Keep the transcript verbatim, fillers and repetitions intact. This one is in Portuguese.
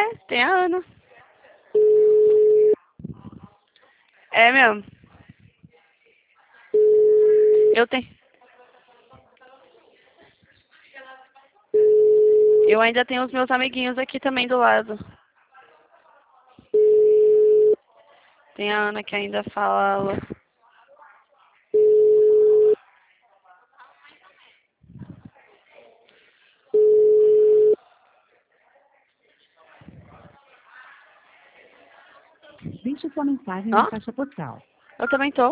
É, tem a Ana. É mesmo. Eu tenho. Eu ainda tenho os meus amiguinhos aqui também do lado. Tem a Ana que ainda fala. Deixe sua mensagem Ó, na caixa postal. eu também tô.